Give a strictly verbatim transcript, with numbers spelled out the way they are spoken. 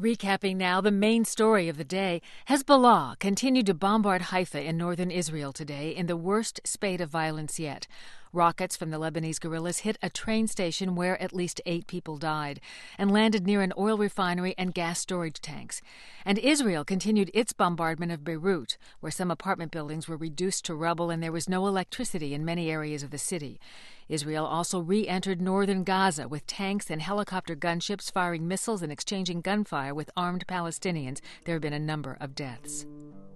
Recapping now the main story of the day, Hezbollah continued to bombard Haifa in northern Israel today in the worst spate of violence yet. Rockets from the Lebanese guerrillas hit a train station where at least eight people died and landed near an oil refinery and gas storage tanks. And Israel continued its bombardment of Beirut, where some apartment buildings were reduced to rubble and there was no electricity in many areas of the city. Israel also re-entered northern Gaza with tanks and helicopter gunships firing missiles and exchanging gunfire with armed Palestinians. There have been a number of deaths.